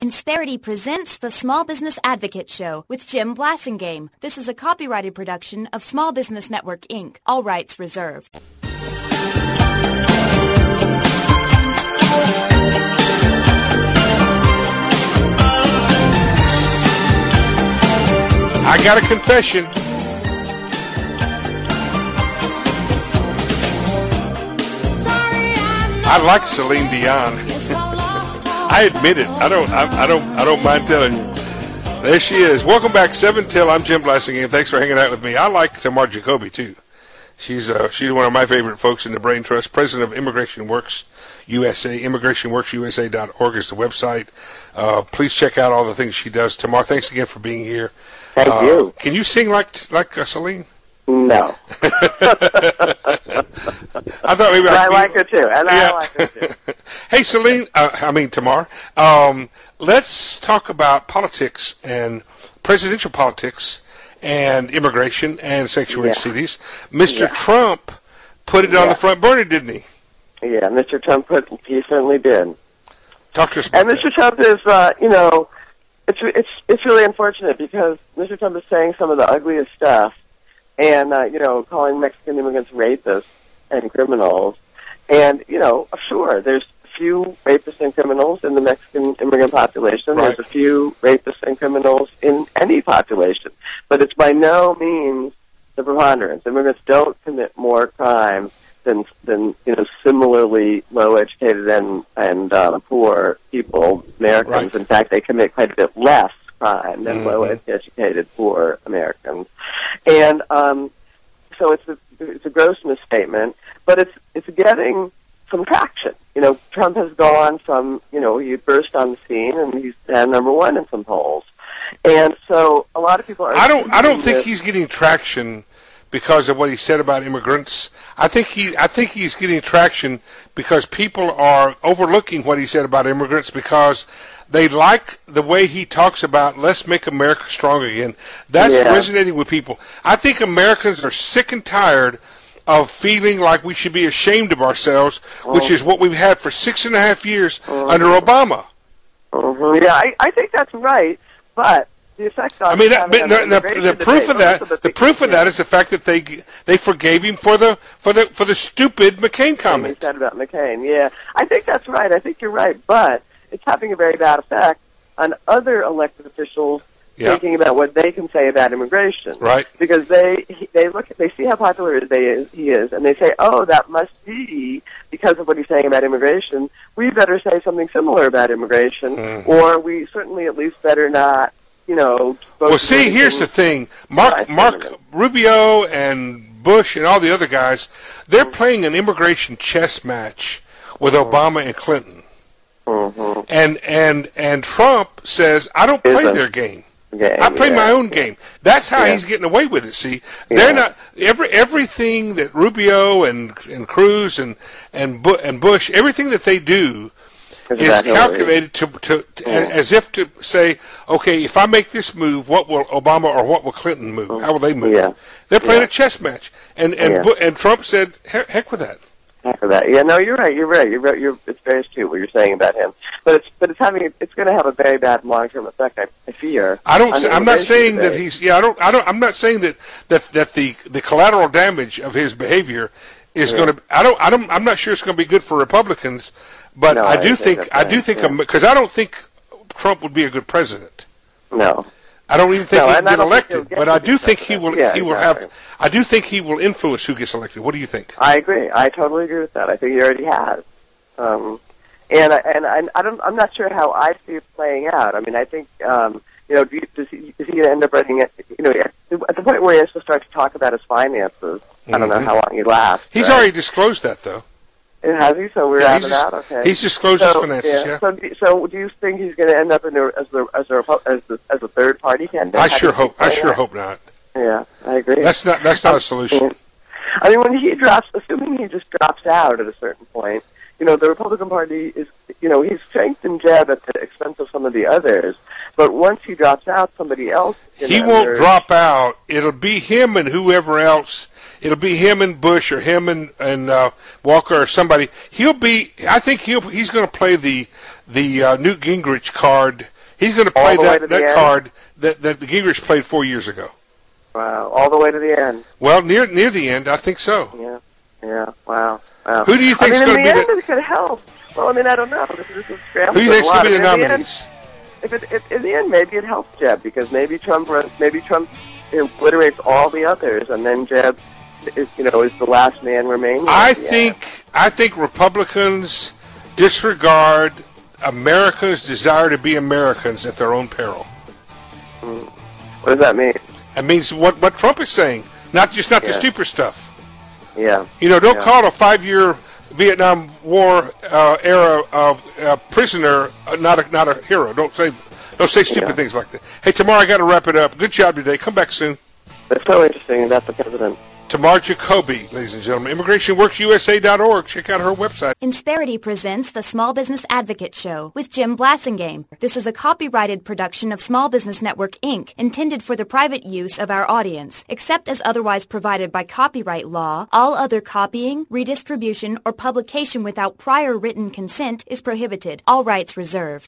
Insperity presents the Small Business Advocate Show with Jim Blasingame. This is a copyrighted production of Small Business Network, Inc., all rights reserved. I got a confession. I like Celine Dion. I admit it. I don't mind telling you. There she is. Welcome back, 7 Till. I'm Jim Blasingame. Thanks for hanging out with me. I like Tamar Jacoby too. She's one of my favorite folks in the Brain Trust. President of Immigration Works USA. ImmigrationWorksUSA.org is the website. Please check out all the things she does. Tamar, thanks again for being here. Thank you. Can you sing like Celine? No. I thought maybe I like her too, and yeah. I like her too. Hey, Celine, Tamar, let's talk about politics and presidential politics and immigration and sanctuary cities. Mr. Trump put it on the front burner, didn't he? Yeah, Mr. Trump he certainly did. Talk to us about Mr. Trump is, it's really unfortunate because Mr. Trump is saying some of the ugliest stuff. And, calling Mexican immigrants rapists and criminals. And, sure, there's a few rapists and criminals in the Mexican immigrant population. Right. There's a few rapists and criminals in any population. But it's by no means the preponderance. Immigrants don't commit more crimes than similarly low-educated and poor people, Americans. Right. In fact, they commit quite a bit less crime than low-educated poor Americans. And so it's a gross misstatement, but it's getting some traction. Trump has gone from, he burst on the scene and he's number one in some polls. And so a lot of people are... I don't think he's getting traction because of what he said about immigrants. I think he's getting traction because people are overlooking what he said about immigrants because they like the way he talks about let's make America strong again. That's resonating with people. I think Americans are sick and tired of feeling like we should be ashamed of ourselves, which is what we've had for 6.5 years under Obama. Yeah, I think that's right, but the effect on the proof of that is the fact that they forgave him for the stupid McCain comment. He said about McCain. Yeah, I think that's right. I think you're right, but it's having a very bad effect on other elected officials thinking about what they can say about immigration. Right. Because they see how popular he is, and they say, oh, that must be because of what he's saying about immigration. We better say something similar about immigration, or we certainly at least better not, Well, see, here's the thing. Mark Rubio and Bush and all the other guys, they're playing an immigration chess match with Obama and Clinton. And Trump says, I don't play their game. I play my own game. That's how he's getting away with it. See, they're not everything that Rubio and Cruz and Bush, everything that they do is calculated to as if to say, okay, if I make this move, what will Obama or what will Clinton move? How will they move? Yeah. They're playing a chess match, and Trump said, heck with that. For that. Yeah, no, you're right. It's very astute what you're saying about him. But it's going to have a very bad long-term effect. I fear. I'm not saying that he's. Yeah, I'm not saying that the collateral damage of his behavior is going to. I'm not sure it's going to be good for Republicans. But no, I do think because I don't think Trump would be a good president. No. I don't even think he'll get elected, but I do think he will. I do think he will influence who gets elected. What do you think? I agree. I totally agree with that. I think he already has. I'm not sure how I see it playing out. I mean, I think is he going to end up running it? At the point where he has to start to talk about his finances, I don't know how long he lasts. He's already disclosed that, though. Has he? So we're out of that. Okay. He's disclosed his finances. Yeah. So do you think he's going to end up as a third party candidate? I sure hope not. Yeah, I agree. That's not a solution. I mean, when he drops, assuming he just drops out at a certain point, the Republican Party is, he's strengthened Jeb at the expense of some of the others. But once he drops out, somebody else. He won't drop out. It'll be him and whoever else. It'll be him and Bush or him and Walker or somebody. I think he's going to play the Newt Gingrich card He's going to play that card that Gingrich played 4 years ago. Wow, all the way to the end. Well, near the end, I think so. Yeah, wow. Who do you think is going to be the end? It could help. Well, I don't know. This is scrambling. Who do you think is going to be the nominees? In the end, maybe it helps Jeb, because maybe Trump obliterates all the others, and then Jeb is the last man remaining. I think Republicans disregard America's desire to be Americans at their own peril. What does that mean? It means what Trump is saying, not the stupid stuff. Yeah. Don't call a 5-year Vietnam War era prisoner not a hero. Don't say stupid things like that. Hey, Tamar, I got to wrap it up. Good job today. Come back soon. That's so interesting about the president. Tamar Jacoby, ladies and gentlemen. ImmigrationWorksUSA.org. Check out her website. Insperity presents the Small Business Advocate Show with Jim Blasingame. This is a copyrighted production of Small Business Network, Inc., intended for the private use of our audience. Except as otherwise provided by copyright law, all other copying, redistribution, or publication without prior written consent is prohibited. All rights reserved.